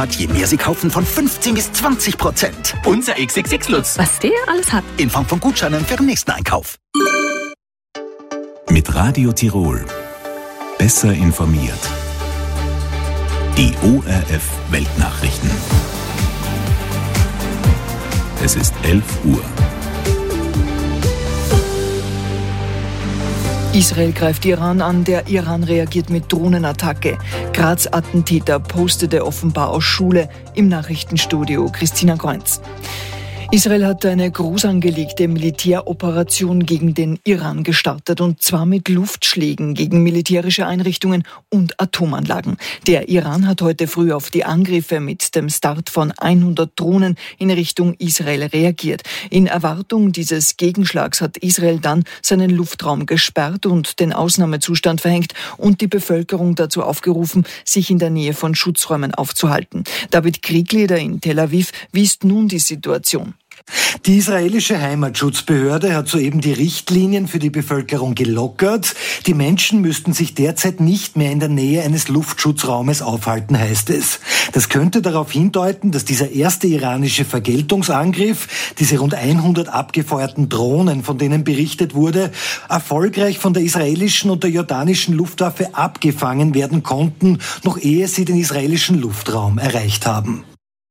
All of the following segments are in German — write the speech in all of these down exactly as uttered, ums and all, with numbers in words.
hat je mehr Sie kaufen von fünfzehn bis zwanzig Prozent. Unser X X X Lutz. Was der alles hat. In Form von Gutscheinen für den nächsten Einkauf. Mit Radio Tirol. Besser informiert. Die O R F Weltnachrichten. Es ist elf Uhr. Israel greift Iran an, der Iran reagiert mit Drohnenattacke. Graz-Attentäter postete offenbar aus Schule. Im Nachrichtenstudio Christina Kreuz. Israel hat eine groß angelegte Militäroperation gegen den Iran gestartet, und zwar mit Luftschlägen gegen militärische Einrichtungen und Atomanlagen. Der Iran hat heute früh auf die Angriffe mit dem Start von hundert Drohnen in Richtung Israel reagiert. In Erwartung dieses Gegenschlags hat Israel dann seinen Luftraum gesperrt und den Ausnahmezustand verhängt und die Bevölkerung dazu aufgerufen, sich in der Nähe von Schutzräumen aufzuhalten. David Kriegleder in Tel Aviv, wie ist nun die Situation? Die israelische Heimatschutzbehörde hat soeben die Richtlinien für die Bevölkerung gelockert. Die Menschen müssten sich derzeit nicht mehr in der Nähe eines Luftschutzraumes aufhalten, heißt es. Das könnte darauf hindeuten, dass dieser erste iranische Vergeltungsangriff, diese rund hundert abgefeuerten Drohnen, von denen berichtet wurde, erfolgreich von der israelischen und der jordanischen Luftwaffe abgefangen werden konnten, noch ehe sie den israelischen Luftraum erreicht haben.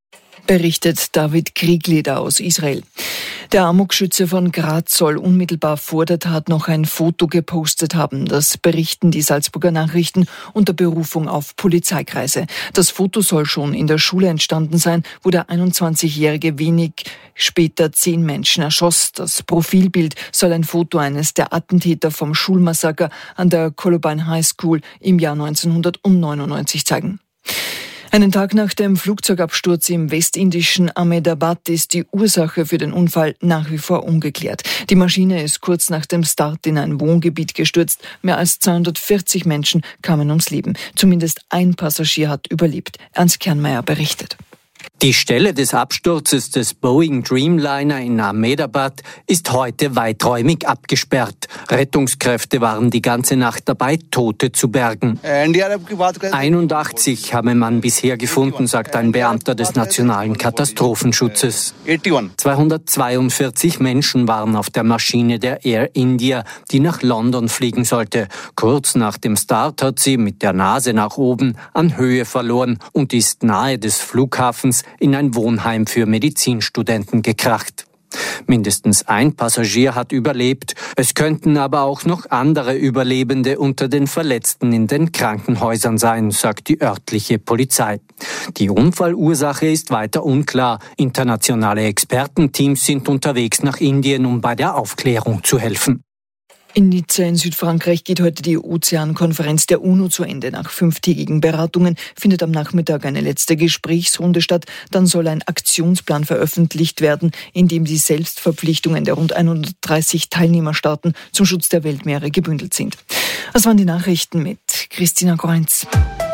Berichtet David Kriegleder aus Israel. Der Amokschütze von Graz soll unmittelbar vor der Tat noch ein Foto gepostet haben. Das berichten die Salzburger Nachrichten unter Berufung auf Polizeikreise. Das Foto soll schon in der Schule entstanden sein, wo der einundzwanzigjährige wenig später zehn Menschen erschoss. Das Profilbild soll ein Foto eines der Attentäter vom Schulmassaker an der Columbine High School im Jahr neunzehnhundertneunundneunzig zeigen. Einen Tag nach dem Flugzeugabsturz im westindischen Ahmedabad ist die Ursache für den Unfall nach wie vor ungeklärt. Die Maschine ist kurz nach dem Start in ein Wohngebiet gestürzt. Mehr als zweihundertvierzig Menschen kamen ums Leben. Zumindest ein Passagier hat überlebt. Ernst Kernmeier berichtet. Die Stelle des Absturzes des Boeing Dreamliner in Ahmedabad ist heute weiträumig abgesperrt. Rettungskräfte waren die ganze Nacht dabei, Tote zu bergen. einundachtzig habe man bisher gefunden, sagt ein Beamter des Nationalen Katastrophenschutzes. zweihundertzweiundvierzig Menschen waren auf der Maschine der Air India, die nach London fliegen sollte. Kurz nach dem Start hat sie mit der Nase nach oben an Höhe verloren und ist nahe des Flughafens in ein Wohnheim für Medizinstudenten gekracht. Mindestens ein Passagier hat überlebt. Es könnten aber auch noch andere Überlebende unter den Verletzten in den Krankenhäusern sein, sagt die örtliche Polizei. Die Unfallursache ist weiter unklar. Internationale Expertenteams sind unterwegs nach Indien, um bei der Aufklärung zu helfen. In Nizza in Südfrankreich geht heute die Ozeankonferenz der UNO zu Ende. Nach fünftägigen Beratungen findet am Nachmittag eine letzte Gesprächsrunde statt. Dann soll ein Aktionsplan veröffentlicht werden, in dem die Selbstverpflichtungen der rund hundertdreißig Teilnehmerstaaten zum Schutz der Weltmeere gebündelt sind. Das waren die Nachrichten mit Christina Kreuz.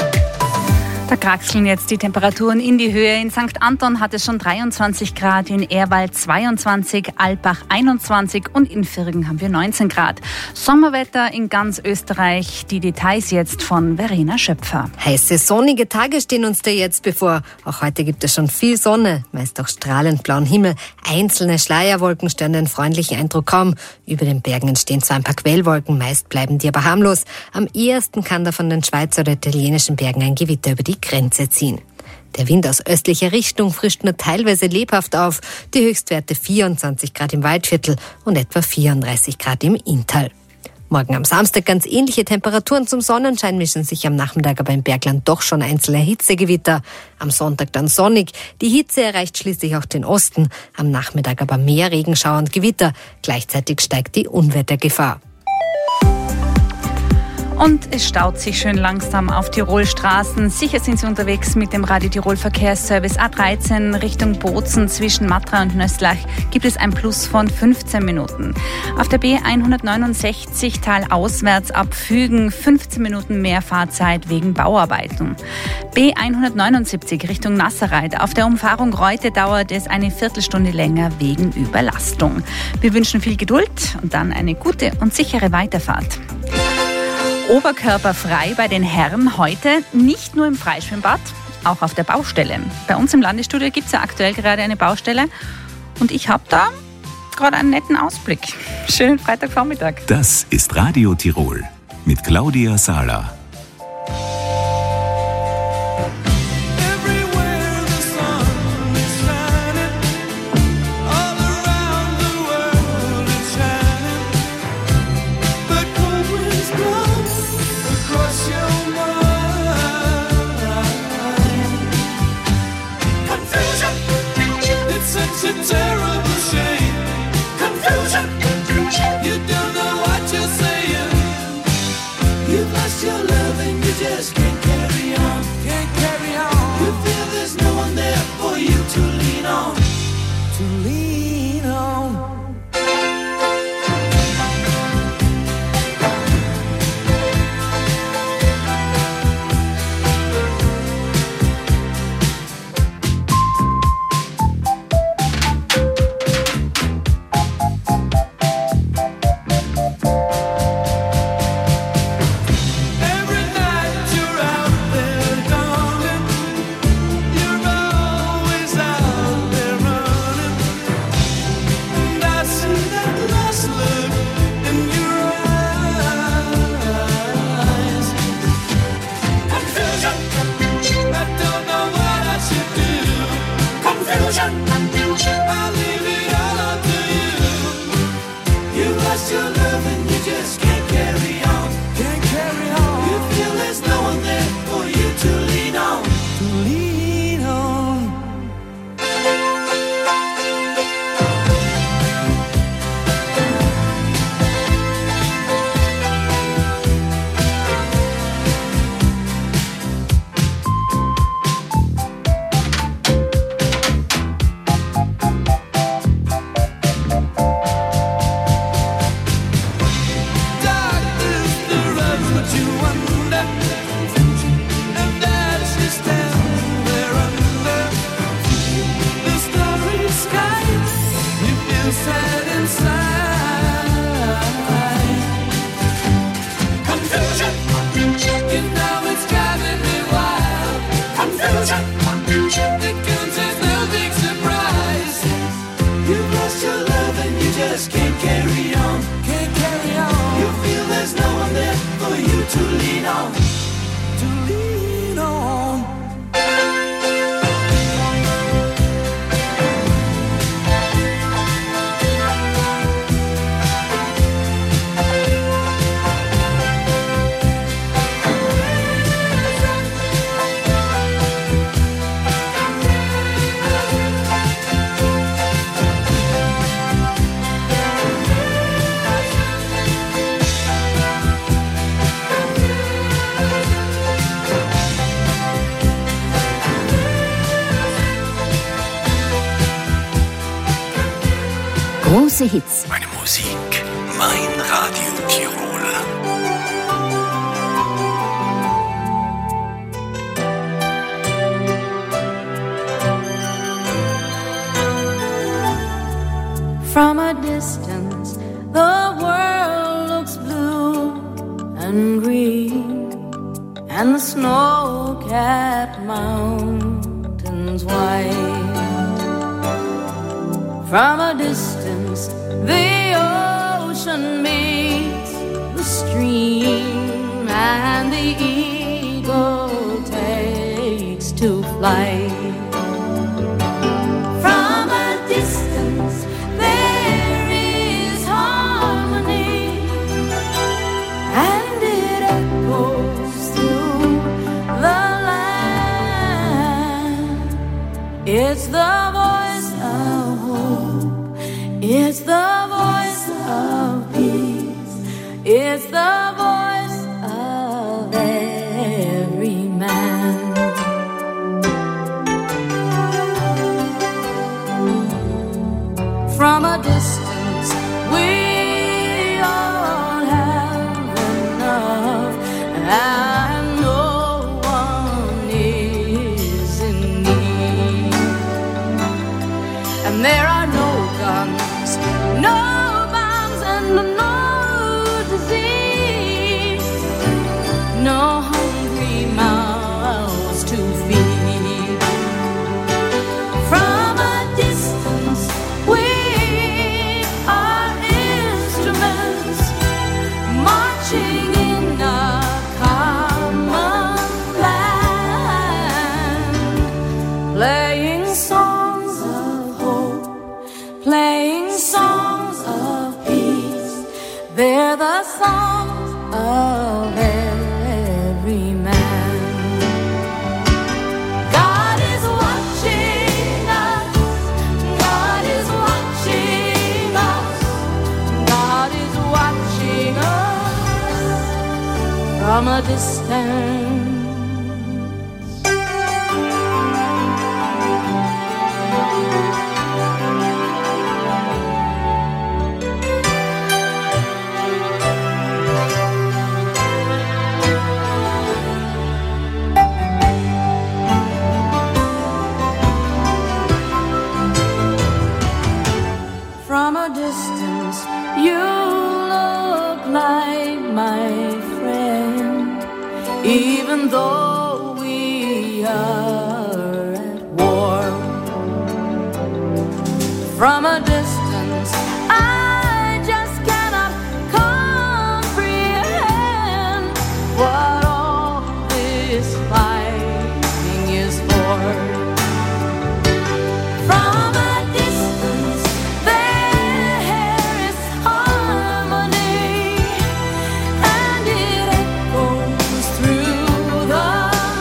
Da kraxeln jetzt die Temperaturen in die Höhe. In Sankt Anton hat es schon dreiundzwanzig Grad, in Ehrwald zweiundzwanzig, Alpbach einundzwanzig und in Virgen haben wir neunzehn Grad. Sommerwetter in ganz Österreich. Die Details jetzt von Verena Schöpfer. Heiße, sonnige Tage stehen uns da jetzt bevor. Auch heute gibt es schon viel Sonne, meist auch strahlend blauen Himmel. Einzelne Schleierwolken stören den freundlichen Eindruck kaum. Über den Bergen entstehen zwar ein paar Quellwolken, meist bleiben die aber harmlos. Am ehesten kann da von den Schweizer oder italienischen Bergen ein Gewitter über die Grenze ziehen. Der Wind aus östlicher Richtung frischt nur teilweise lebhaft auf. Die Höchstwerte vierundzwanzig Grad im Waldviertel und etwa vierunddreißig Grad im Inntal. Morgen am Samstag ganz ähnliche Temperaturen zum Sonnenschein, mischen sich am Nachmittag aber im Bergland doch schon einzelne Hitzegewitter. Am Sonntag dann sonnig. Die Hitze erreicht schließlich auch den Osten. Am Nachmittag aber mehr Regenschauer und Gewitter. Gleichzeitig steigt die Unwettergefahr. Und es staut sich schön langsam auf Tirolstraßen. Sicher sind Sie unterwegs mit dem Radio Tirol Verkehrsservice. A dreizehn Richtung Bozen zwischen Matra und Nöstlach gibt es ein Plus von fünfzehn Minuten. Auf der B hundertneunundsechzig talauswärts ab Fügen fünfzehn Minuten mehr Fahrzeit wegen Bauarbeiten. B hundertneunundsiebzig Richtung Nasserreit. Auf der Umfahrung Reute dauert es eine Viertelstunde länger wegen Überlastung. Wir wünschen viel Geduld und dann eine gute und sichere Weiterfahrt. Oberkörperfrei bei den Herren heute, nicht nur im Freischwimmbad. auch auf der Baustelle. Bei uns im Landesstudio gibt es ja aktuell gerade eine Baustelle und ich habe da gerade einen netten Ausblick. Schönen Freitagvormittag. Das ist Radio Tirol mit Claudia Sala. Große Hits. Meine Musik, mein Radio Tirol. From a distance, the world looks blue and green, and the snow-capped mountains white. From a distance, the ocean meets the stream, and the eagle takes to flight. From a distance, there is harmony, and it echoes through the land. It's the voice of hope, it's the voice of peace, it's the voice of every man. From a distance, we all have enough, and no one is in need. And there are no guns, no bombs, and no disease, no hungry mouths to feed. playing songs of hope, playing songs of peace. They're the songs of every man. God is watching us, God is watching us, God is watching us from a distance. From a distance, you look like my friend, even though we are at war. From a distance, I just cannot comprehend what all this fighting is for. From a distance, there is harmony, and it echoes through the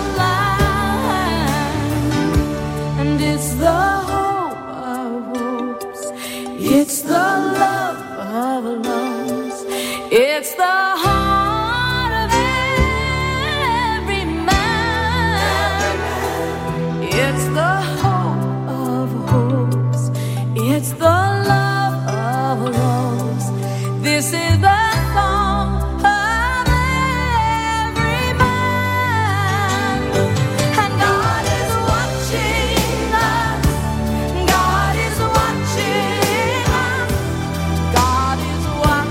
land. And it's the hope of hopes, it's the love of loves, it's the heart of every man. It's the hope of hopes, it's the love of loves. This is the song of every man. And God is watching us, God is watching us, God is watching.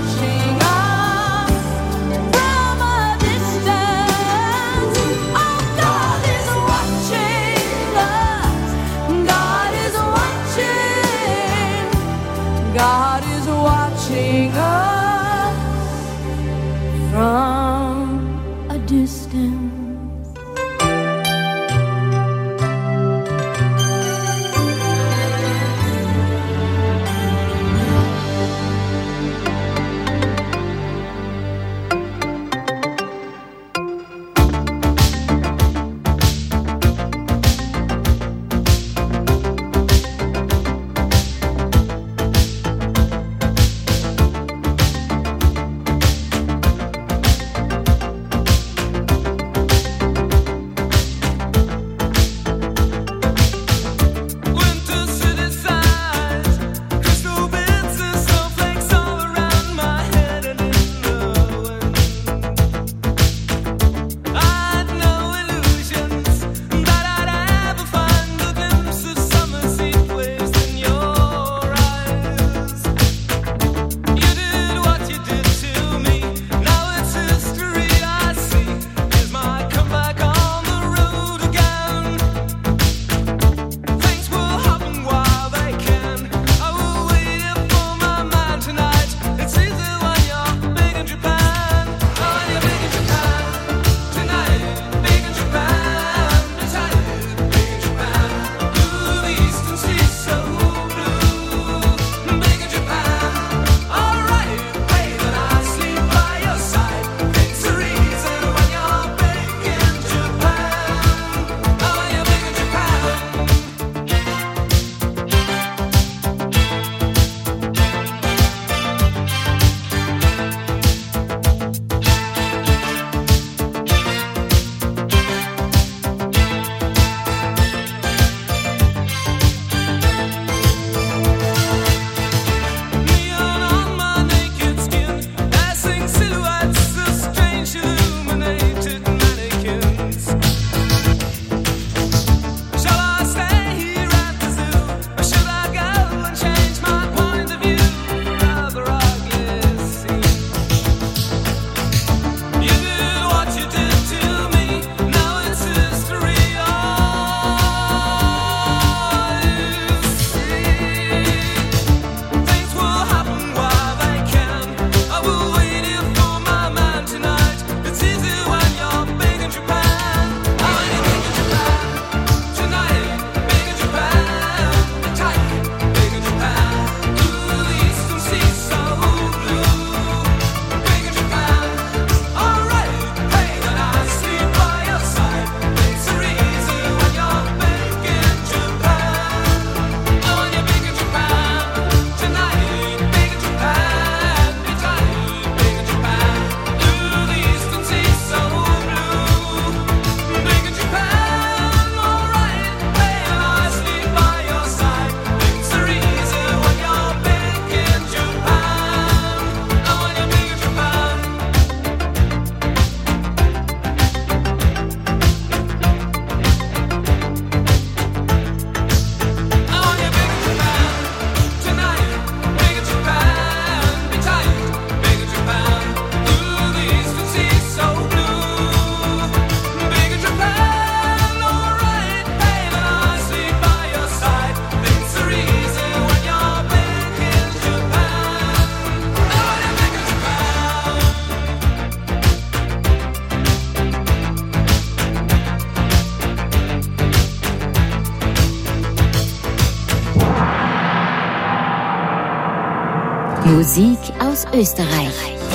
Musik aus Österreich.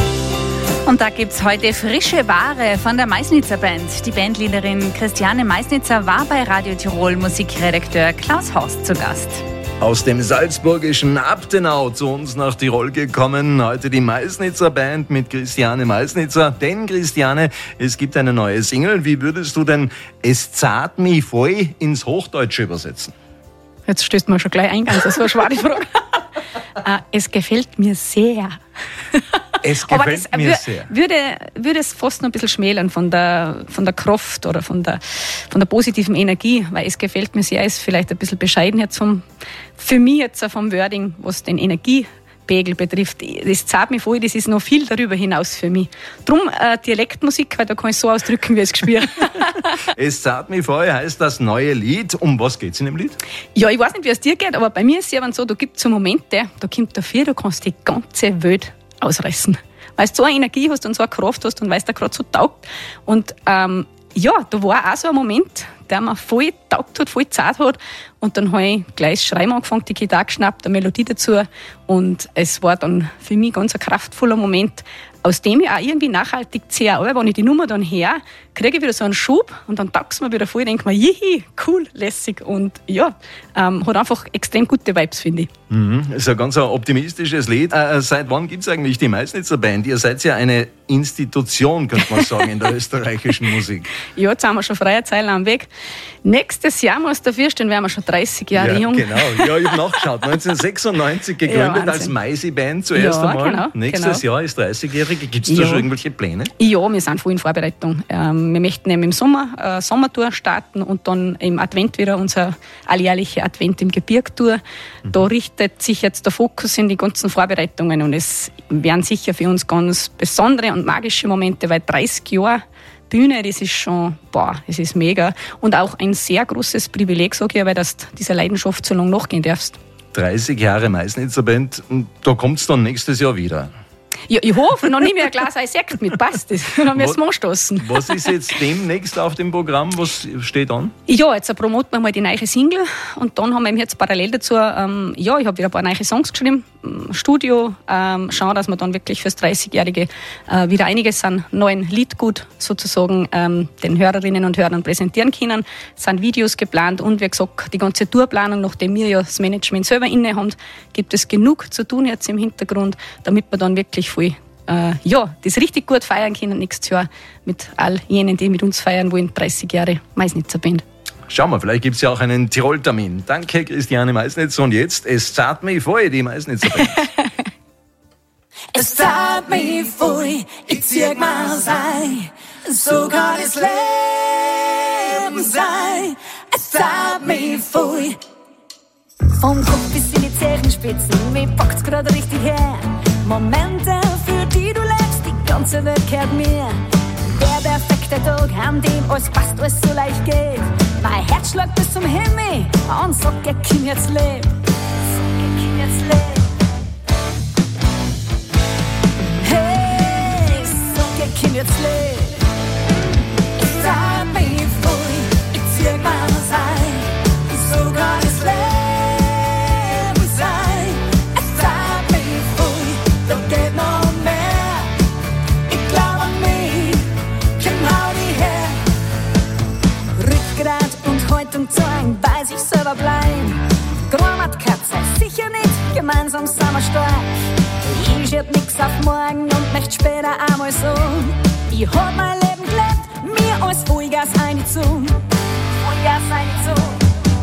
Und da gibt's heute frische Ware von der Meißnitzer Band. Die Bandleaderin Christiane Meißnitzer war bei Radio Tirol Musikredakteur Klaus Horst zu Gast. Aus dem salzburgischen Abtenau zu uns nach Tirol gekommen. Heute die Meißnitzer Band mit Christiane Meißnitzer. Denn Christiane, es gibt eine neue Single. Wie würdest du denn Es zahlt mich voll ins Hochdeutsche übersetzen? Jetzt stößt man schon gleich ein, ganz so eine schwere Frage. uh, es gefällt mir sehr. Es gefällt Aber das mir wür- sehr. Würde, würde es fast noch ein bisschen schmälern von der, von der Kraft oder von der, von der positiven Energie, weil es gefällt mir sehr, ist vielleicht ein bisschen bescheiden jetzt vom, für mich jetzt vom Wording, was den Energiepegel betrifft. Das zahlt mich voll, das ist noch viel darüber hinaus für mich. Drum äh, Dialektmusik, weil da kann ich so ausdrücken, wie ich es gespürt. Es zahlt mich voll heißt das neue Lied. Um was geht's in dem Lied? Ja, ich weiß nicht, wie es dir geht, aber bei mir ist es ja so, da gibt es so Momente, da kommt dafür, du kannst die ganze Welt ausreißen. Weil du so eine Energie hast und so eine Kraft hast und weil es dir gerade so taugt. Und ähm, ja, da war auch so ein Moment, der mir voll taugt hat, voll zart hat. Und dann habe ich gleich das Schreiben angefangen, die Gitarre geschnappt, eine Melodie dazu. Und es war dann für mich ganz ein kraftvoller Moment, aus dem ich auch irgendwie nachhaltig ziehe. Aber wenn ich die Nummer dann her, kriege ich wieder so einen Schub und dann taugt es mir wieder voll. Ich denke mir, jihi, cool, lässig. Und ja, ähm, hat einfach extrem gute Vibes, finde ich. Mhm. Das ist ein ganz optimistisches Lied. Äh, seit wann gibt es eigentlich die Meißnitzer Band? Ihr seid ja eine Institution, könnte man sagen, in der österreichischen Musik. Ja, jetzt haben wir schon freie Zeilen am Weg. Nächstes Jahr, muss dafür stehen, werden wir schon dreißig Jahre ja, jung. Genau, ja, ich habe nachgeschaut. neunzehnhundertsechsundneunzig gegründet Ja, als Meisi-Band zuerst Ja, einmal. genau, Nächstes genau. Jahr ist dreißigjährige. Gibt es da Ja. schon irgendwelche Pläne? Ja, wir sind voll in Vorbereitung. Ähm, wir möchten eben im Sommer äh, Sommertour starten und dann im Advent wieder unser alljährliche Advent im Gebirgtour. Mhm. Da richtet sich jetzt der Fokus in die ganzen Vorbereitungen und es werden sicher für uns ganz besondere und magische Momente, weil dreißig Jahre Bühne, das ist schon, boah, das ist mega. Und auch ein sehr großes Privileg, sage ich, weil du dieser Leidenschaft so lange nachgehen darfst. dreißig Jahre Meißnitzer Band, da kommt es dann nächstes Jahr wieder. Ja, ich hoffe, dann nehme ich ein Glas Eis-Sekt mit, passt das. Dann müssen wir anstoßen. Was ist jetzt demnächst auf dem Programm? Was steht an? Ja, jetzt promoten wir mal die neue Single und dann haben wir eben jetzt parallel dazu, ähm, ja, ich habe wieder ein paar neue Songs geschrieben, Studio, ähm, schauen, dass wir dann wirklich fürs dreißigjährige äh, wieder einiges an neuen Liedgut sozusagen ähm, den Hörerinnen und Hörern präsentieren können. Es sind Videos geplant und wie gesagt, die ganze Tourplanung, nachdem wir ja das Management selber inne haben, gibt es genug zu tun jetzt im Hintergrund, damit wir dann wirklich voll, äh, ja, das richtig gut feiern können nächstes Jahr mit all jenen, die mit uns feiern wollen, dreißig Jahre Meißnitzer Band. Schauen wir, vielleicht gibt es ja auch einen Tirol-Termin. Danke, Christiane Meißnitzer. Und jetzt, es zahlt mich voll, die Meißnitzer Band. Es zahlt mich voll, ich zieh mal sein, so kann das Leben sein. Es zahlt mich voll. Vom Kopf bis in die Zehenspitzen, mir packt's grad richtig her. Momente, für die du lebst, die ganze Welt gehört mir. Der perfekte Tag, an dem alles passt, alles so leicht geht. Mein Herz schlägt bis zum Himmel und sagt, ich kann jetzt leben. Sag, ich kann jetzt leben. Hey, sag, ich kann jetzt leben. Ich zahlt mich voll, ich zieh mal sein, so kann es Leben sein. Es zahlt mich voll, da geht noch mehr. Ich glaub an mich, komm hau die her. Rückgrat und Haltung zeigen, bei sich selber bleiben. Grammatkatze, sicher nicht, gemeinsam sind wir stark. Ich schieb nix auf morgen und möcht später einmal so. Ich hab mein Leben gelebt, mir als Vollgas eingezogen. Vollgas eingezogen.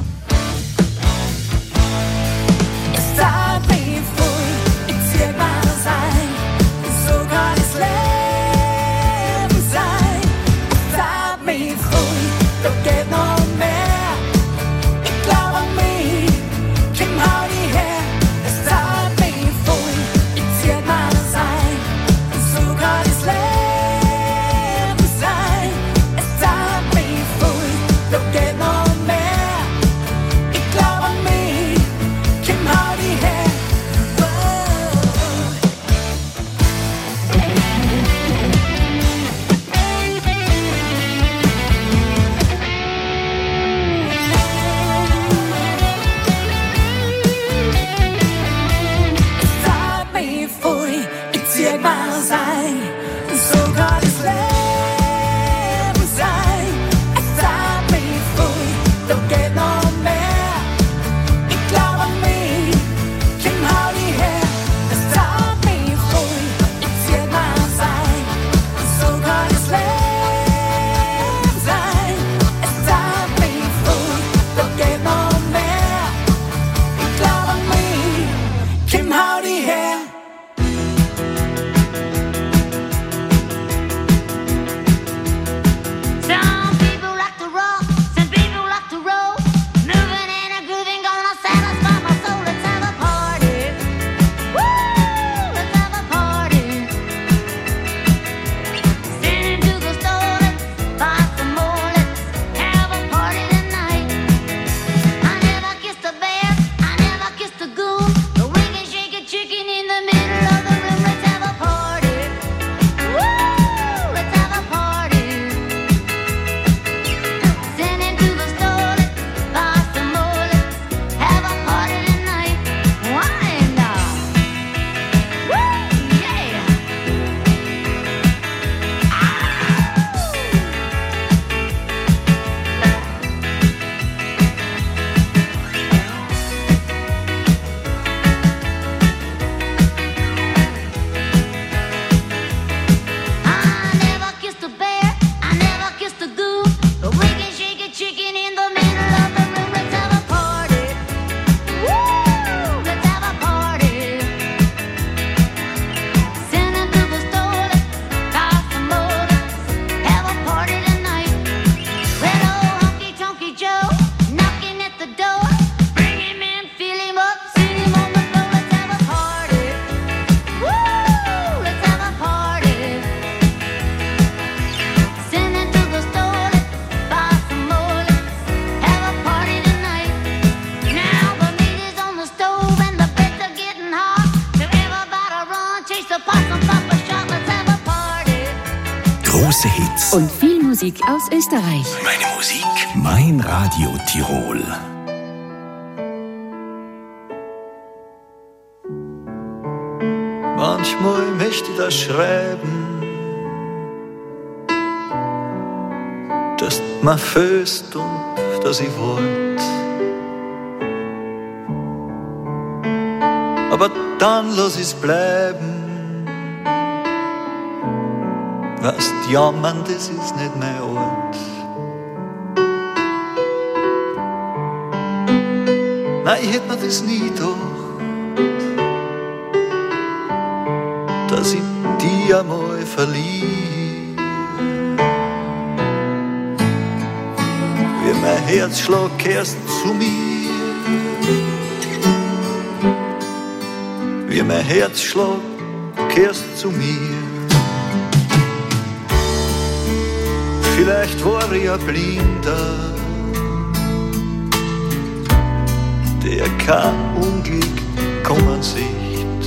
Es zahlt mich voll, ich zieh mal sein, so kann es Leben sein. Es zahlt mich voll, da geht noch mehr. Ich glaub an mich, komm hau die her. Es zahlt mich voll, ich zieh mal sein, so kann es Leben sein. Es zahlt mich voll, da geht noch mehr. Große Hits. Und viel Musik aus Österreich. Meine Musik, mein Radio Tirol. Manchmal möchte ich das schreiben, dass du mir föst und dass ich wollt. Aber dann lass ich's bleiben. Weißt, jammern, das ist nicht mein Ort. Nein, ich hätt mir das nie gedacht, dass ich dich einmal verlieh. Wie mein Herzschlag kehrst zu mir, wie mein Herzschlag kehrst zu mir. Vielleicht war ich ein Blinder, der kein Unglück kommen sieht.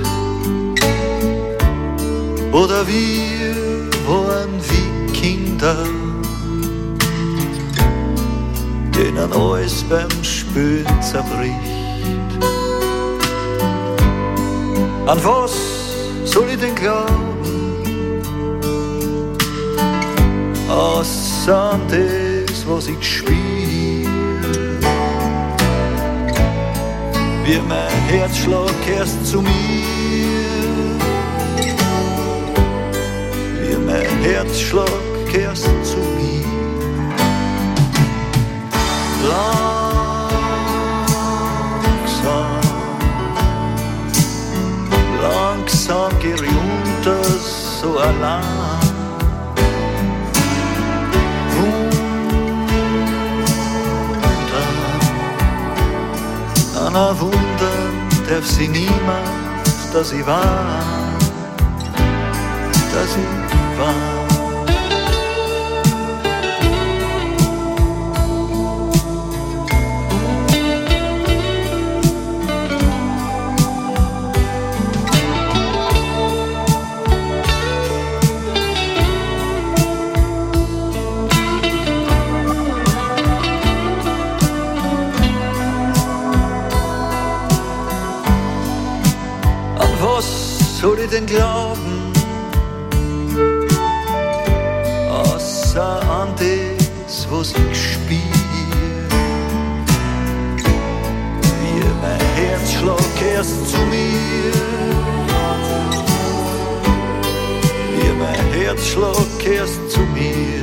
Oder wir waren wie Kinder, denen alles beim Spülen zerbricht. An was soll ich denn glauben, außer an das, was ich spiel? Wie mein Herzschlag kehrst zu mir, wie mein Herzschlag kehrst zu mir. Langsam, langsam geh ich unter, so allein. Wunder, an ein Wunder darf sie niemand, dass ich war, dass ich war. Soll ich denn glauben, außer an das, was ich spiel? Wie mein Herzschlag kehrst zu mir, wie mein Herzschlag kehrst zu mir,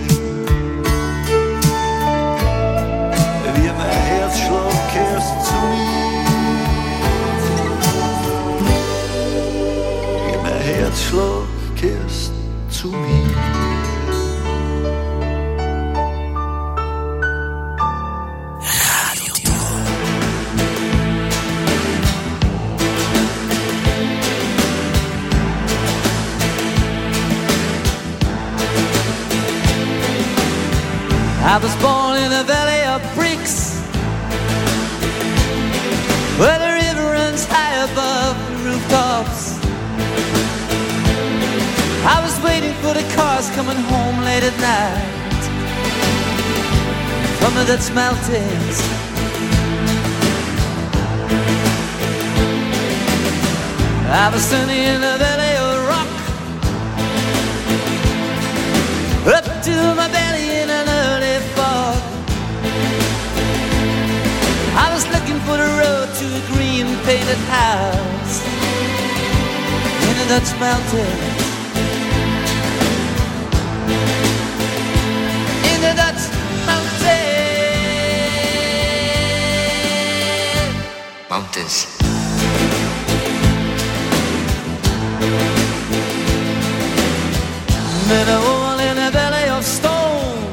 wie mein Herzschlag kehrst zu mir. Herzschlag kehrst zu mir. Radio Tirol. I was born in a valley of bricks, where the river runs high above the rooftops. I was waiting for the cars coming home late at night from the Dutch mountains. I was standing in the valley of rock, up to my belly in an early fog. I was looking for the road to a green painted house in the Dutch mountains. The Dutch mountain. Mountains. Met a woman in a valley of stone.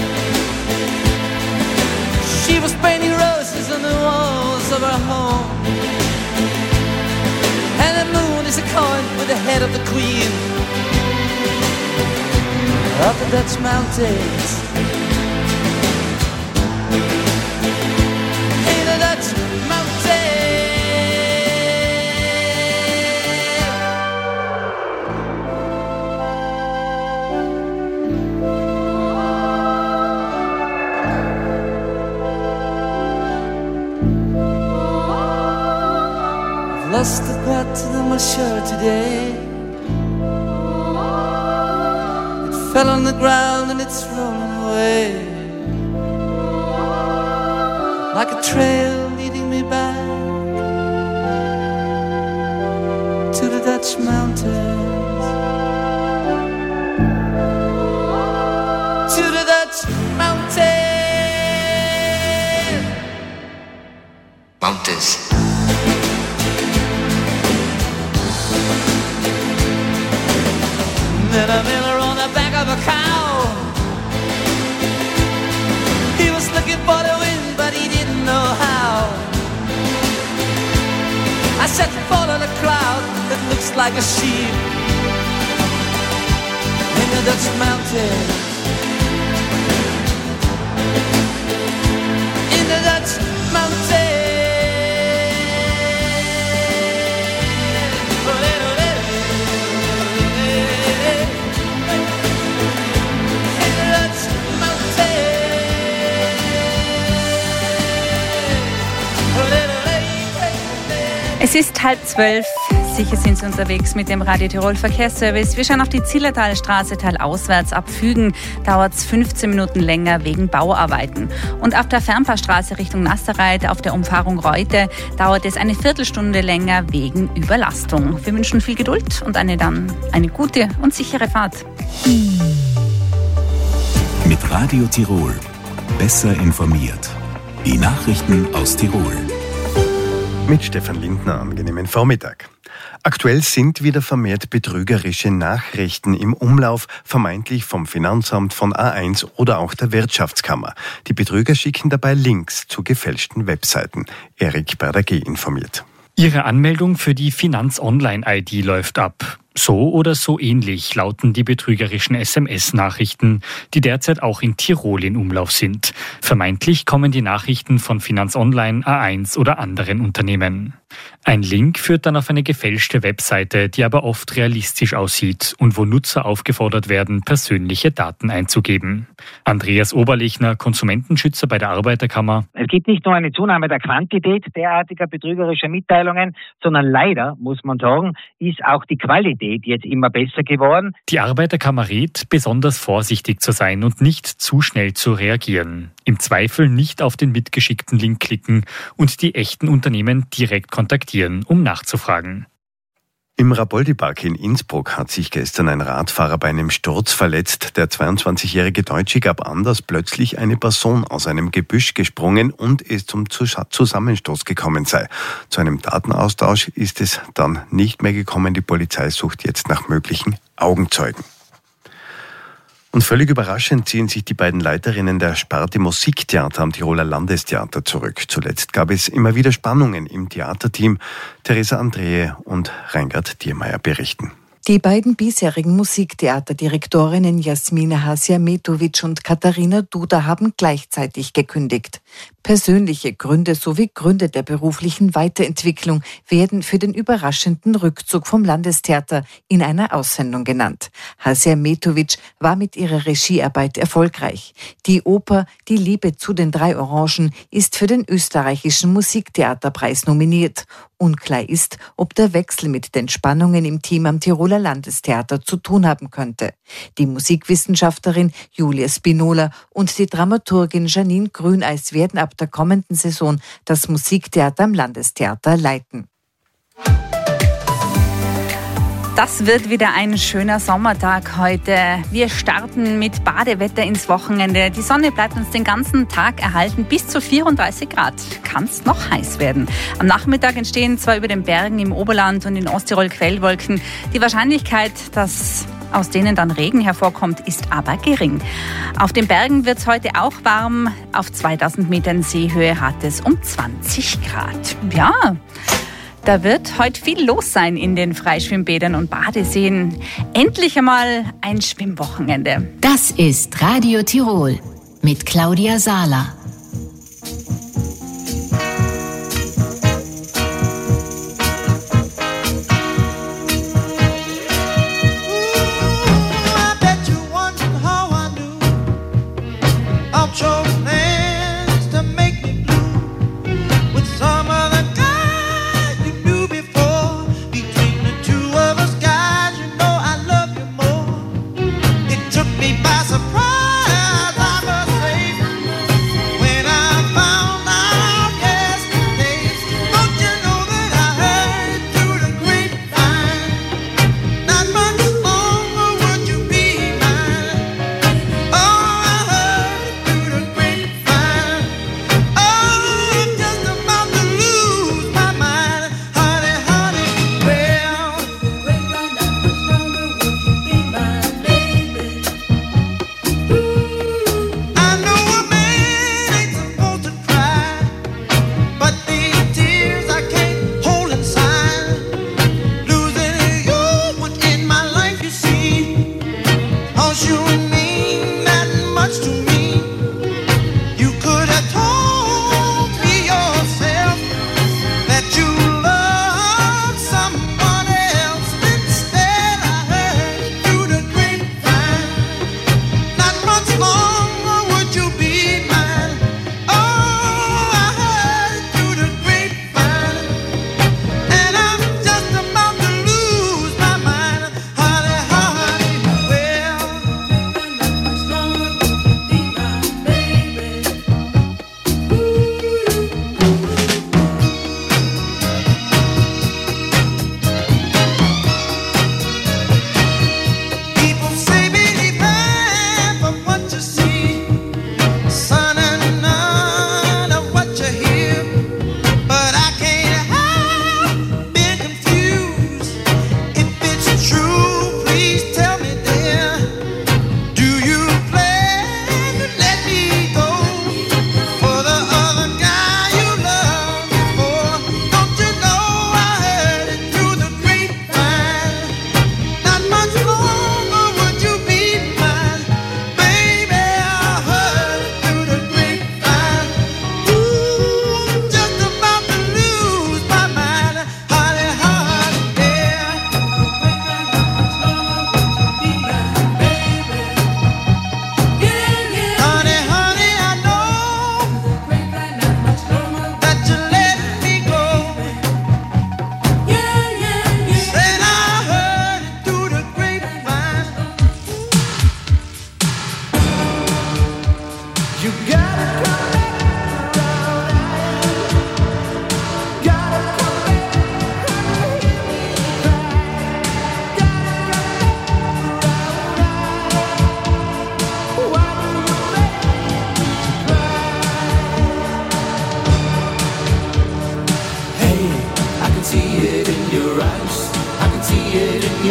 She was painting roses on the walls of her home. And the moon is a coin with the head of the queen of the Dutch mountains. In the Dutch mountains. lost the button on my shirt today. It fell on the ground and it's rolling away, like a trail leading me back to the Dutch mountains, to the Dutch mountains. Mountains. Met a miller on the back of a cow. He was looking for the wind, but he didn't know how. I said, follow the cloud that looks like a sheep in the Dutch mountains, in the Dutch mountains. Es ist halb zwölf. Sicher sind Sie unterwegs mit dem Radio Tirol Verkehrsservice. Wir schauen auf die Zillertalstraße teilauswärts. Ab Fügen dauert es fünfzehn Minuten länger wegen Bauarbeiten. Und auf der Fernfahrstraße Richtung Nasserreit auf der Umfahrung Reute dauert es eine Viertelstunde länger wegen Überlastung. Wir wünschen viel Geduld und eine dann eine gute und sichere Fahrt. Mit Radio Tirol. Besser informiert. Die Nachrichten aus Tirol. Mit Stefan Lindner, angenehmen Vormittag. Aktuell sind wieder vermehrt betrügerische Nachrichten im Umlauf, vermeintlich vom Finanzamt, von A eins oder auch der Wirtschaftskammer. Die Betrüger schicken dabei Links zu gefälschten Webseiten. Erik Berdagé informiert. Ihre Anmeldung für die Finanz-Online-I D läuft ab. So oder so ähnlich lauten die betrügerischen S M S-Nachrichten, die derzeit auch in Tirol in Umlauf sind. Vermeintlich kommen die Nachrichten von Finanz Online, A eins oder anderen Unternehmen. Ein Link führt dann auf eine gefälschte Webseite, die aber oft realistisch aussieht und wo Nutzer aufgefordert werden, persönliche Daten einzugeben. Andreas Oberlechner, Konsumentenschützer bei der Arbeiterkammer. Es gibt nicht nur eine Zunahme der Quantität derartiger betrügerischer Mitteilungen, sondern leider, muss man sagen, ist auch die Qualität jetzt immer besser geworden. Die Arbeiterkammer rät, besonders vorsichtig zu sein und nicht zu schnell zu reagieren. Im Zweifel nicht auf den mitgeschickten Link klicken und die echten Unternehmen direkt kontaktieren, um nachzufragen. Im Raboldi-Park in Innsbruck hat sich gestern ein Radfahrer bei einem Sturz verletzt. Der zweiundzwanzigjährige Deutsche gab an, dass plötzlich eine Person aus einem Gebüsch gesprungen und es zum Zusammenstoß gekommen sei. Zu einem Datenaustausch ist es dann nicht mehr gekommen. Die Polizei sucht jetzt nach möglichen Augenzeugen. Und völlig überraschend ziehen sich die beiden Leiterinnen der Sparte Musiktheater am Tiroler Landestheater zurück. Zuletzt gab es immer wieder Spannungen im Theaterteam. Theresa Andrehe und Reingard Diermeier berichten. Die beiden bisherigen Musiktheaterdirektorinnen Jasmina Hasiametovic und Katharina Duda haben gleichzeitig gekündigt. Persönliche Gründe sowie Gründe der beruflichen Weiterentwicklung werden für den überraschenden Rückzug vom Landestheater in einer Aussendung genannt. Hasiametovic war mit ihrer Regiearbeit erfolgreich. Die Oper Die Liebe zu den drei Orangen ist für den österreichischen Musiktheaterpreis nominiert. Unklar ist, ob der Wechsel mit den Spannungen im Team am Tiroler Landestheater zu tun haben könnte. Die Musikwissenschaftlerin Julia Spinola und die Dramaturgin Janine Grüneis werden ab der kommenden Saison das Musiktheater am Landestheater leiten. Das wird wieder ein schöner Sommertag heute. Wir starten mit Badewetter ins Wochenende. Die Sonne bleibt uns den ganzen Tag erhalten, bis zu vierunddreißig Grad. Kann es noch heiß werden. Am Nachmittag entstehen zwar über den Bergen im Oberland und in Osttirol Quellwolken. Die Wahrscheinlichkeit, dass aus denen dann Regen hervorkommt, ist aber gering. Auf den Bergen wird es heute auch warm. Auf zweitausend Metern Seehöhe hat es um zwanzig Grad. Ja, da wird heute viel los sein in den Freischwimmbädern und Badeseen. Endlich einmal ein Schwimmwochenende. Das ist Radio Tirol mit Claudia Sahler. Some other guy you knew before.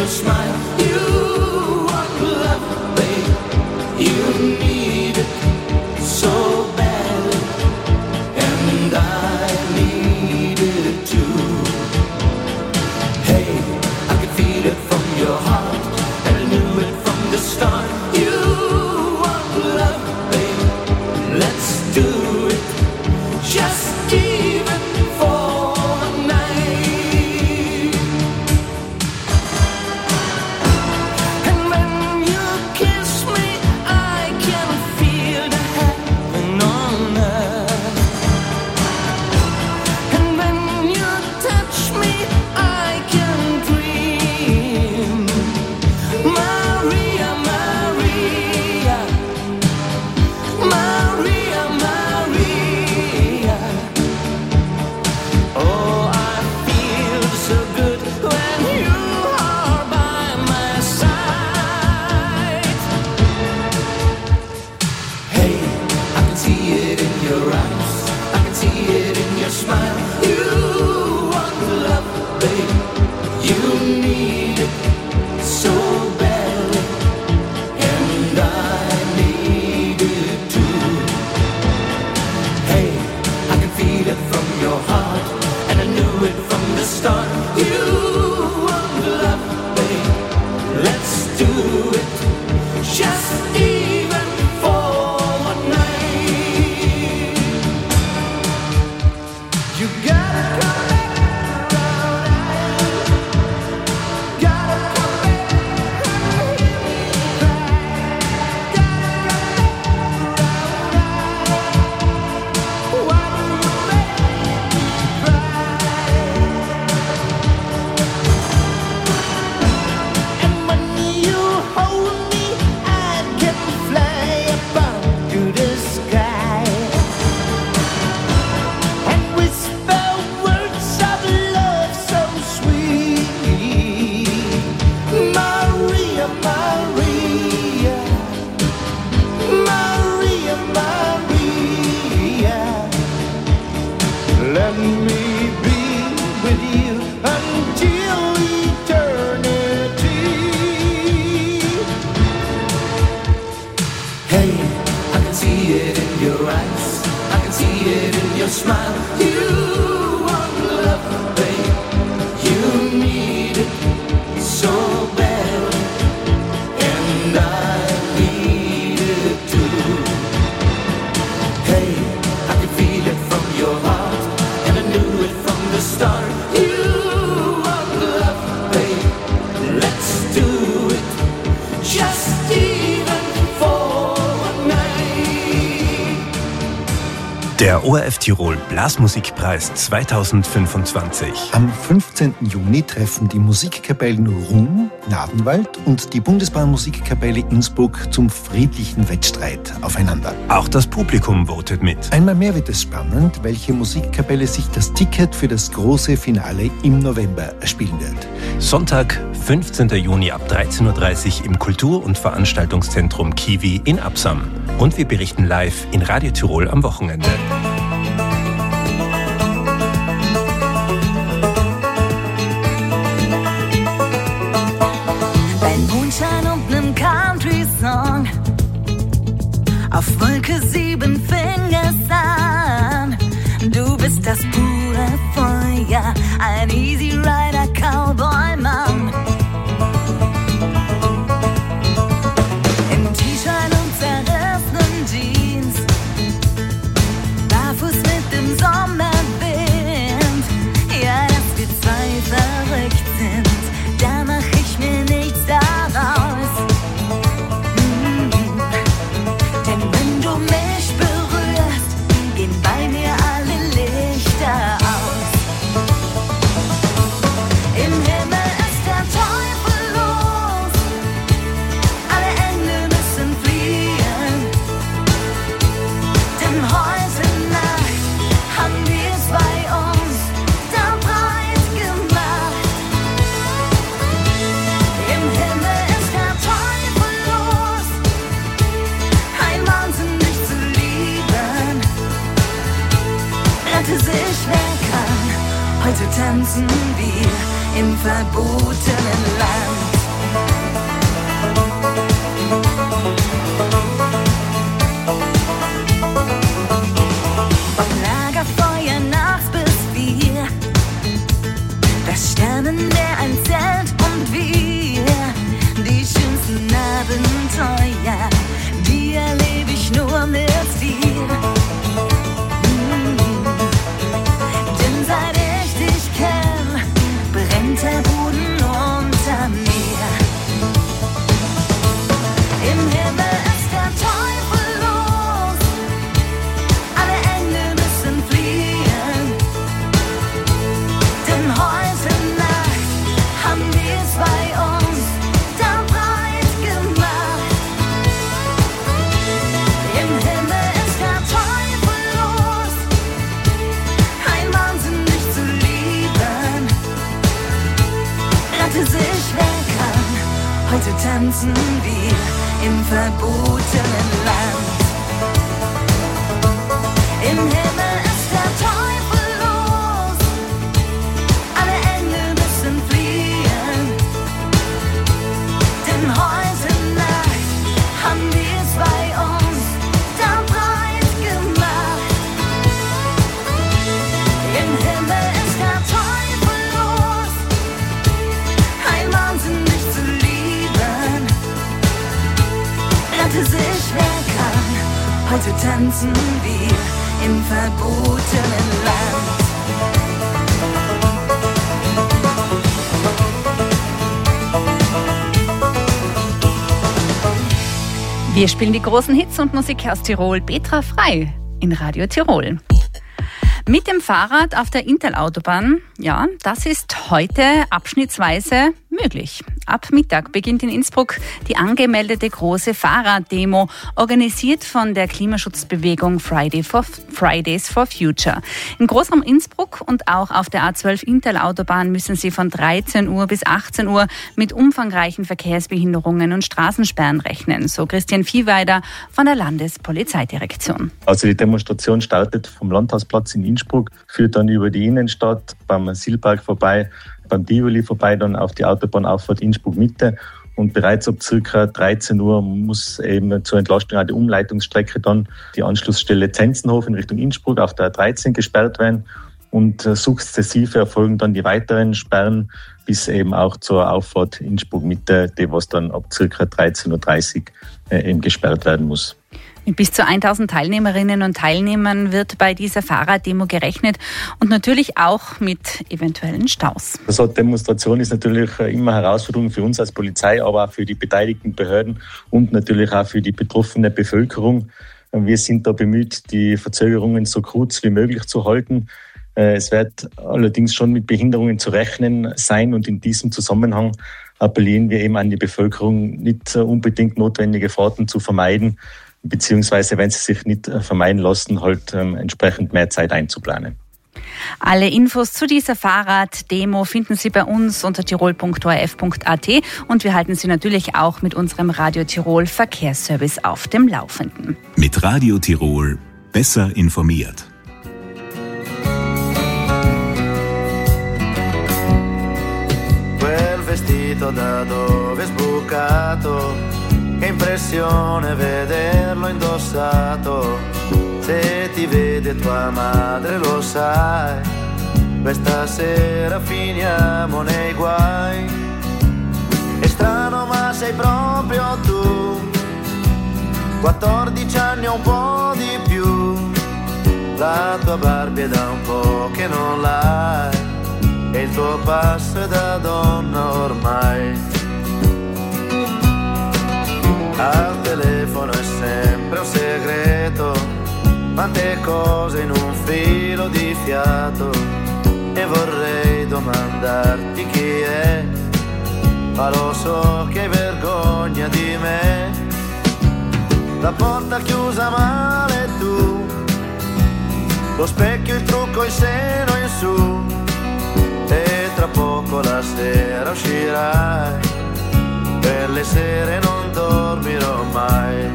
your smile. You want love, babe. You need it so badly, and I need it too. Hey, I can feel it from your heart, and I knew it from the start. You want love, babe. Let's do it. Just even for a night. And when you kiss me, I can feel the heaven on earth. And when you touch me, I can dream. Maria, Maria, Maria, Maria. Oh, I feel so good when you are by my side. Hey, I can see it in your eyes, I can see it in your smile. You want love, babe. You need it so badly, and I need it too. Hey, I can feel it from your heart, and I knew it from the start. You want love, babe. Let's do it. Just even for one night. You gotta come back around. Gotta come back and hear me cry. Gotta come back around. Why do you make me cry? And when you hold me, I can fly up onto the sky and whisper words of love so sweet. Maria, Maria, Maria, Maria. Let me be with you until eternity. Hey, I can see it in your eyes, I can see it in your smile. You want love, babe. You need it so badly, and I need it too. Hey, I can feel it from your heart, and I knew it from the start. You want love, babe. Let's do it. Just even for a night. Der O R F Tirol Blasmusikpreis zweitausendfünfundzwanzig. Am fünfzehnten Juni treffen die Musikkapellen Ruhm, Nadenwald und die Bundesbahnmusikkapelle Innsbruck zum friedlichen Wettstreit aufeinander. Auch das Publikum votet mit. Einmal mehr wird es spannend, welche Musikkapelle sich das Ticket für das große Finale im November erspielen wird. Sonntag, fünfzehnten Juni ab dreizehn Uhr dreißig im Kultur- und Veranstaltungszentrum Kiwi in Absam. Und wir berichten live in Radio Tirol am Wochenende. Bei Mondschein und nem Country-Song auf Wolke sieben fing es an. Du bist das pure Feuer, ein Easy Rider Cowboy-Mann. Im T-Shirt und zerrissenen Jeans, barfuß mit dem Sommerwind. Ja, dass wir zwei verrückt sind, da mach ich mir nichts daraus. Mhm. Denn wenn du mich berührst, gehen bei mir alle Lichter aus. Im Himmel ist der Teufel los, alle Engel müssen fliehen. Denn heute Nacht haben wir es bei uns da breit gemacht. Im Himmel ist der Teufel los, ein Wahnsinn dich zu lieben. Rette sich wer kann, heute tanzen wir im verbotenen Land. tanzen wir im verbotenen Land. Im Himmel ist der Teufel los, alle Engel müssen fliehen, denn heute Nacht haben wir es bei uns da breit gemacht. Im Himmel ist der Teufel los, ein Wahnsinn dich zu lieben, rette sich wer kann, heute tanzen wir im verbotenen Land. Wir spielen die großen Hits und Musik aus Tirol. Petra Frei in Radio Tirol. Mit dem Fahrrad auf der Intel-Autobahn, ja, das ist heute abschnittsweise möglich. Ab Mittag beginnt in Innsbruck die angemeldete große Fahrraddemo, organisiert von der Klimaschutzbewegung Friday for, Fridays for Future. In Großraum Innsbruck und auch auf der A zwölf Intel-Autobahn müssen Sie von dreizehn Uhr bis achtzehn Uhr mit umfangreichen Verkehrsbehinderungen und Straßensperren rechnen, so Christian Viehweider von der Landespolizeidirektion. Also die Demonstration startet vom Landhausplatz in Innsbruck, führt dann über die Innenstadt, beim Asylpark vorbei, beim Tivoli vorbei, dann auf die Autobahnauffahrt Innsbruck-Mitte. Und bereits ab ca. dreizehn Uhr muss eben zur Entlastung auch die Umleitungsstrecke dann die Anschlussstelle Zenzenhof in Richtung Innsbruck auf der A dreizehn gesperrt werden. Und sukzessive erfolgen dann die weiteren Sperren bis eben auch zur Auffahrt Innsbruck-Mitte, die was dann ab ca. dreizehn Uhr dreißig äh, eben gesperrt werden muss. Mit bis zu tausend Teilnehmerinnen und Teilnehmern wird bei dieser Fahrraddemo gerechnet und natürlich auch mit eventuellen Staus. So eine Demonstration ist natürlich immer eine Herausforderung für uns als Polizei, aber auch für die beteiligten Behörden und natürlich auch für die betroffene Bevölkerung. Wir sind da bemüht, die Verzögerungen so kurz wie möglich zu halten. Es wird allerdings schon mit Behinderungen zu rechnen sein und in diesem Zusammenhang appellieren wir eben an die Bevölkerung, nicht unbedingt notwendige Fahrten zu vermeiden, beziehungsweise, wenn sie sich nicht vermeiden lassen, halt ähm, entsprechend mehr Zeit einzuplanen. Alle Infos zu dieser Fahrraddemo finden Sie bei uns unter tirol punkt o r f punkt a t und wir halten Sie natürlich auch mit unserem Radio Tirol Verkehrsservice auf dem Laufenden. Mit Radio Tirol besser informiert. Quel vestito da dove è sbucato, che impressione vederlo indossato. Se ti vede tua madre lo sai, questa sera finiamo nei guai. È strano ma sei proprio tu, quattordici anni o un po' di più. La tua Barbie è da un po' che non l'hai, e il tuo passo è da donna ormai. Al telefono è sempre un segreto, quante cose in un filo di fiato, e vorrei domandarti chi è, ma lo so che hai vergogna di me. La porta chiusa male tu, lo specchio, il trucco, il seno in su, e tra poco la sera uscirai, per le sere non dormirò mai.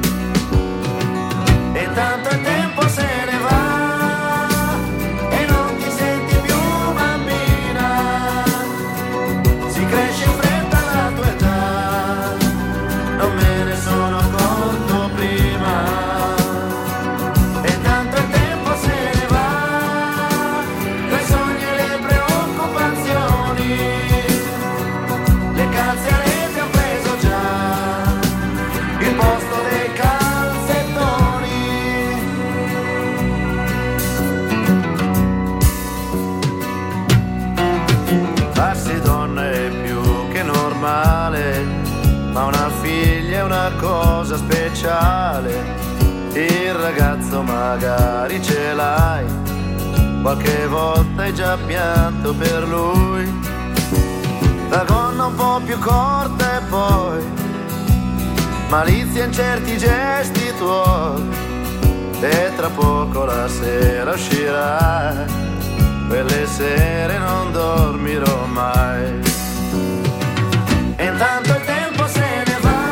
E tanto il tempo se ne va e non ti senti più bambina, si cresce in fretta la tua età, non me ne sono accorto prima. E tanto il tempo se ne va, tra i sogni e le preoccupazioni, le calze a rete han preso già il posto dei calzettoni. Farsi donna è più che normale, ma una figlia è una cosa speciale. Il ragazzo magari ce l'hai, qualche volta hai già pianto per lui. La gonna un po' più corta e poi malizia in certi gesti tuoi, e tra poco la sera uscirai, quelle sere non dormirò mai. E intanto il tempo se ne va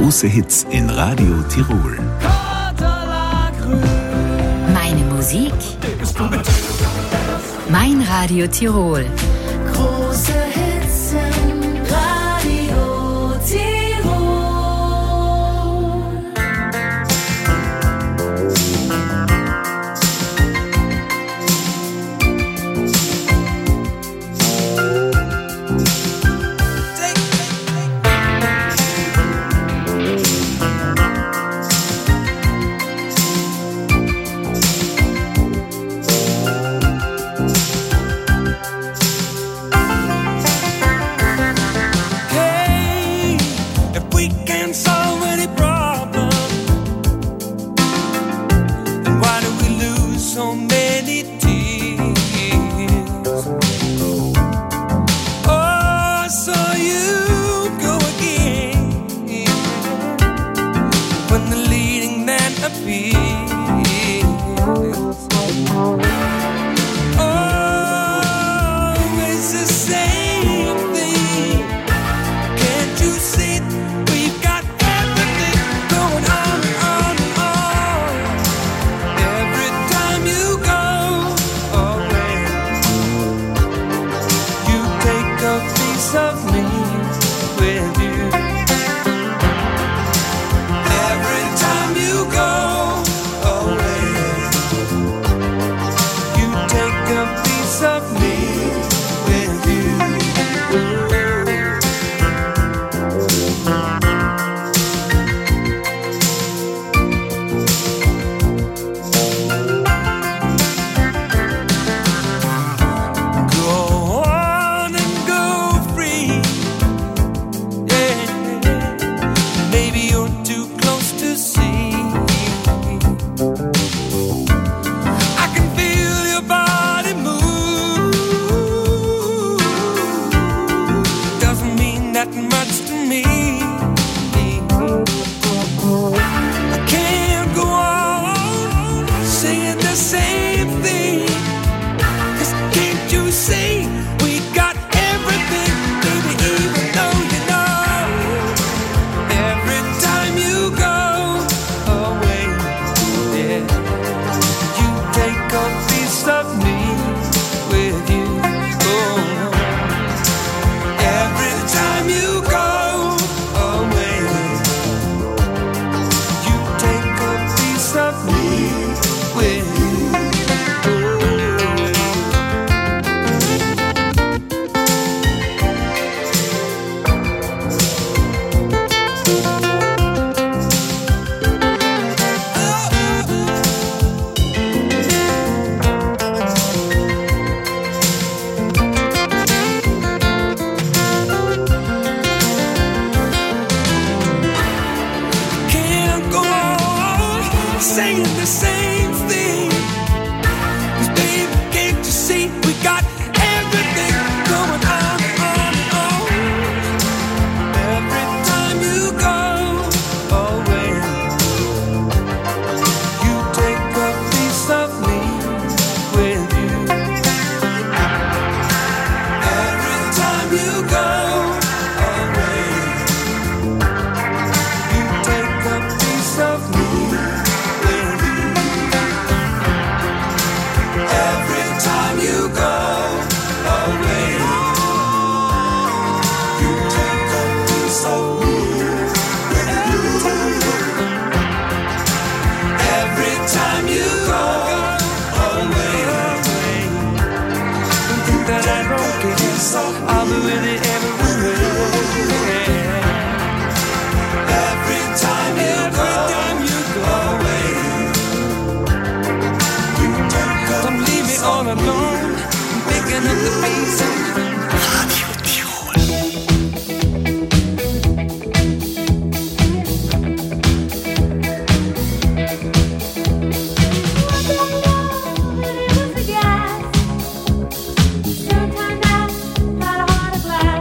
Große Hits in Radio Tirol. Meine Musik, mein Radio Tirol. Große Hits in Radio Tirol. Glass.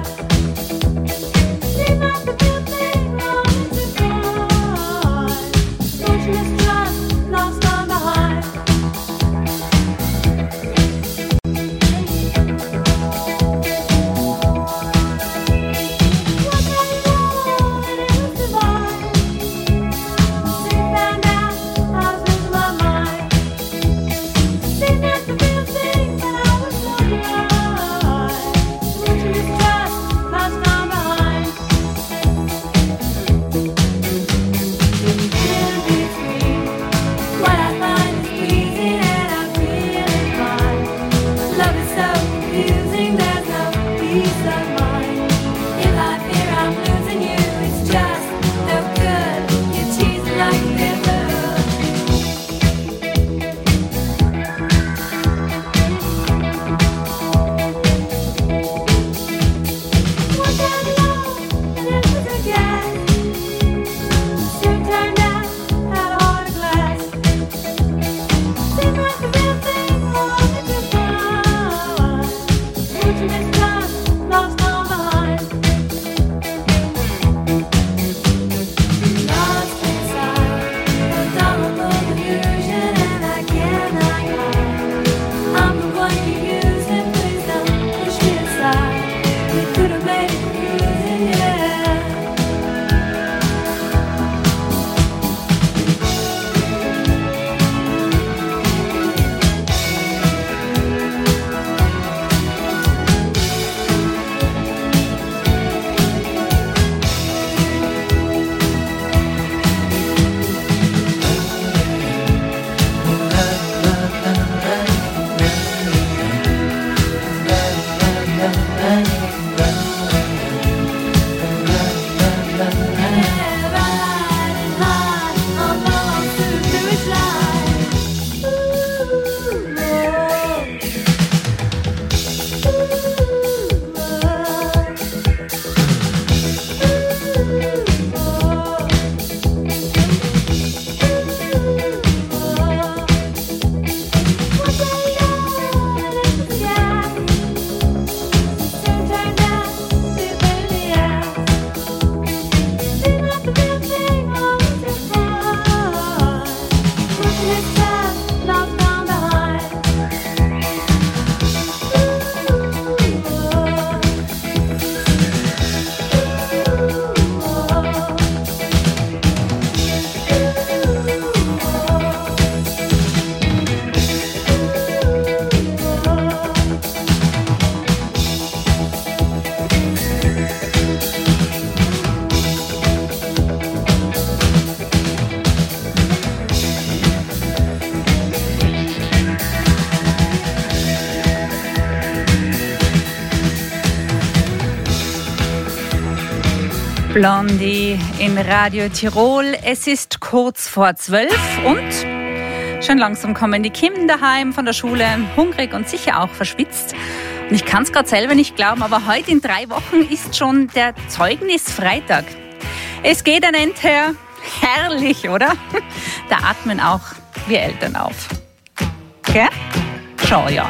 Blondie in Radio Tirol. Es ist kurz vor zwölf und schon langsam kommen die Kinder heim von der Schule, hungrig und sicher auch verschwitzt. Und ich kann es gerade selber nicht glauben, aber heute in drei Wochen ist schon der Zeugnisfreitag. Es geht ein End her. Herrlich, oder? Da atmen auch wir Eltern auf. Gell? Schau ja.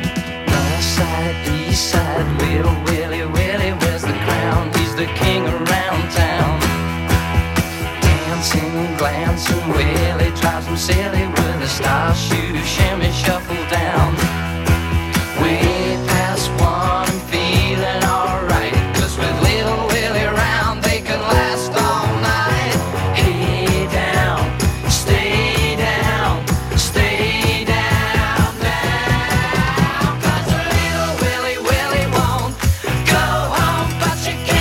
The king around town, dancing, glancing, Willie drives him silly with a star shoe, shimmy, shuffle down. Way past one and feeling alright, 'cause with little Willie around they can last all night. Hey down, stay down, stay down, down, 'cause little Willie, Willie won't go home, but you can't.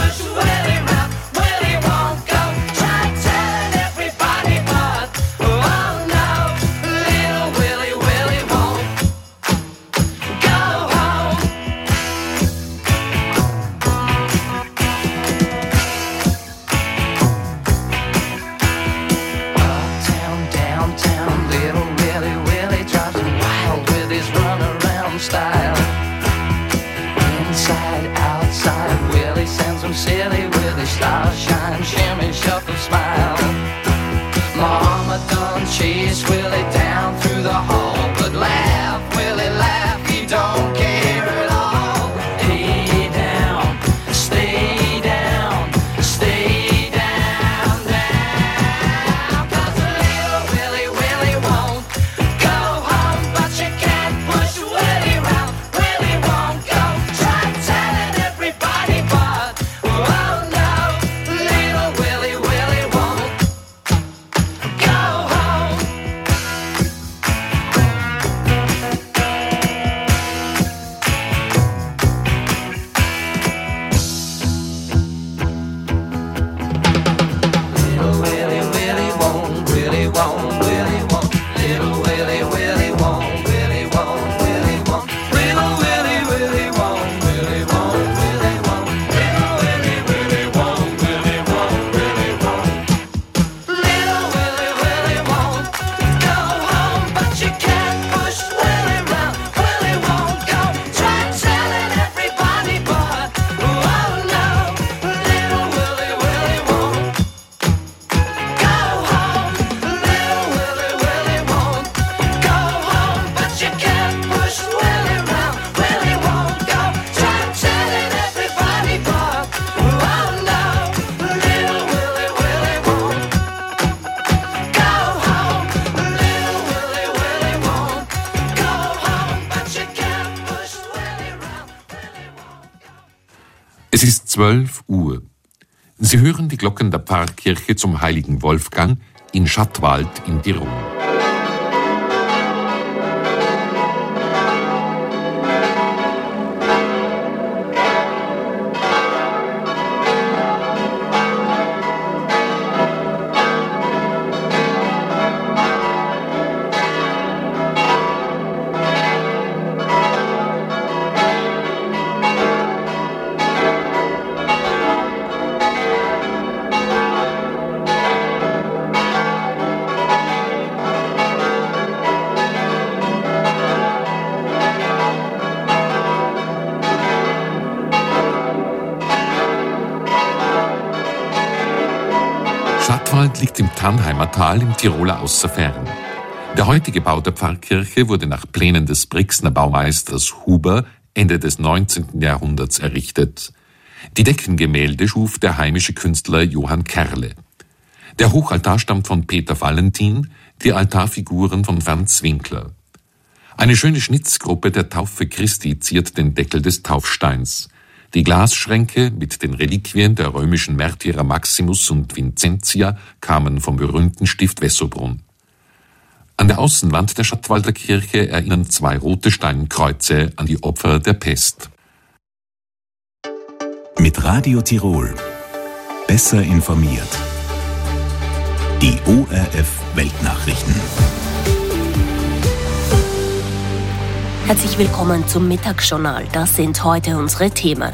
Silly with a starshine, shimmy, shuffle, smile. Mama done chase Willie down through the hall, but laugh, Willie, laugh, he don't care at all. Hey down, stay down, stay down, down, 'cause little Willie, Willie won't go home, but you can't push Willie round. Willie won't go, try telling everybody, but oh no, little Willie, Willie won't go home. Little Willie, Willie won't, Willie won't, Willie won't. Little Willie, Willie won't, Willie won't, Willie won't. Little Willie, Willie won't, Willie won't, Willie won't. Little Willie, Willie won't, Willie won't, Willie won't. Little Willie, Willie won't go home, but you can't push Willie round. Willie won't go, try telling everybody, but oh no, little Willie, Willie won't go home. Little Willie, Willie won't go home, but you can't push Willie round. Willie won't go, try telling everybody, but oh no, little Willie, Willie won't go home. Little Willie, Willie won't go home, but you can't push Willie round. Es ist zwölf Uhr. Sie hören die Glocken der Pfarrkirche zum Heiligen Wolfgang in Schattwald in Tirol. Schattwald liegt im Tannheimer Tal im Tiroler Außerfern. Der heutige Bau der Pfarrkirche wurde nach Plänen des Brixner Baumeisters Huber Ende des neunzehnten Jahrhunderts errichtet. Die Deckengemälde schuf der heimische Künstler Johann Kerle. Der Hochaltar stammt von Peter Valentin, die Altarfiguren von Franz Winkler. Eine schöne Schnitzgruppe der Taufe Christi ziert den Deckel des Taufsteins. Die Glasschränke mit den Reliquien der römischen Märtyrer Maximus und Vincentia kamen vom berühmten Stift Wessobrunn. An der Außenwand der Schattwalder Kirche erinnern zwei rote Steinkreuze an die Opfer der Pest. Mit Radio Tirol. Besser informiert. Die O R F Weltnachrichten. Herzlich willkommen zum Mittagsjournal. Das sind heute unsere Themen.